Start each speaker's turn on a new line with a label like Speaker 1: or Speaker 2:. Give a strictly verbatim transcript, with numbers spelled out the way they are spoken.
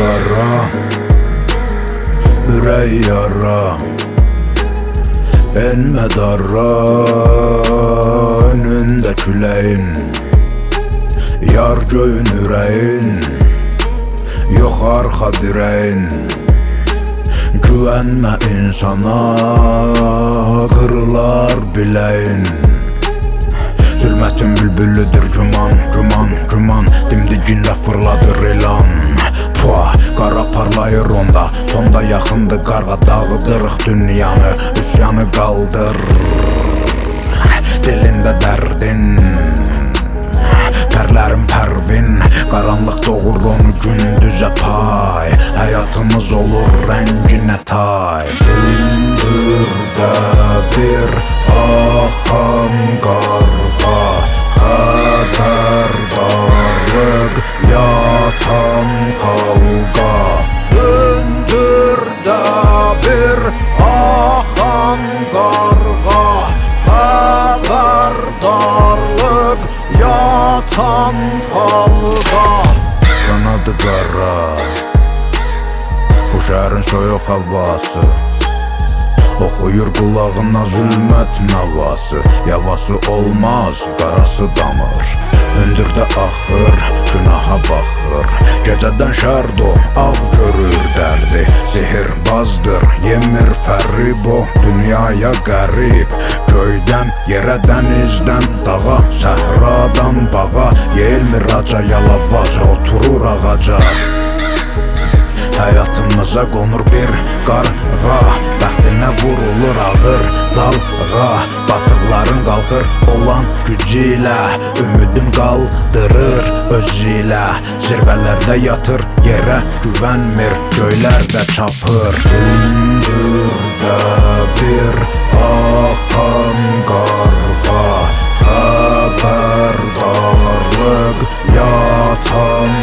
Speaker 1: qara, ürək yara, enmə darra, önündə küləyin, yar göyün ürəyin, yox arxa dirəyin. Güvənmə insana, qırılar biləyin. Zülmətin bülbülüdür güman, güman, güman, dimdigində fırladır elan. Pua, qara parlayır onda, sonda yaxındır qarğa, dağıdırıq dünyanı, üsyanı qaldır. Dilində dərdin, pərlərin pərvin, qaranlıq doğur onu gündüzə pay, həyatımız olur rənginə tay. Hündürdə bir axan qarğa, xəbərdarlıq yatan xalqa. Hündürdə bir axan qarğa, xəbərdarlıq yatan xalqa. Qanadı qara, bu şəhərin soyuq havası, oxuyur qulağına zülmət navası. Yavası olmaz, qarası damır, hündürdə axır, günaha baxır. Gecədən şərdo, ağ görür dərdi, sihirbazdır, yemir fərib o, dünyaya qərib. Göydən, yerə, dənizdən, dağa, səhradan bağa, yeyilmir raca, yalavaca, oturur ağaca. Həyatımıza qonur bir qarğa, bəxtinə vurulur ağır dalğa. Batıqların qalxır olan gücü ilə, ümidin qaldırır özü ilə. Zirvələrdə yatır, yerə güvənmir, göylərdə çapır. Hündürdə bir axan qarğa, xəbərdarlıq yatan